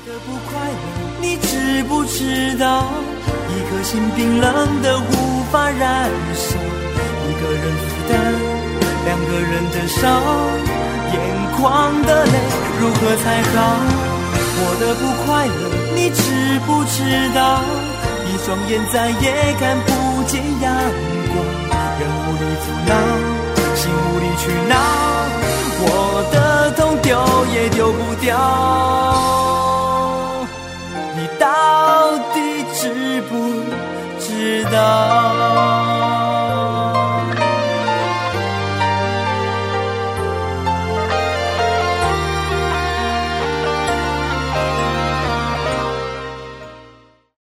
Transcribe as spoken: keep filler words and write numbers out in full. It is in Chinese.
的不快乐，你知不知道？一颗心冰冷的无法燃烧，一个人负担两个人的伤，眼眶的泪如何才好？我的不快乐，你知不知道？一双眼再也看不见阳光，人无力阻挠，心无力去拿。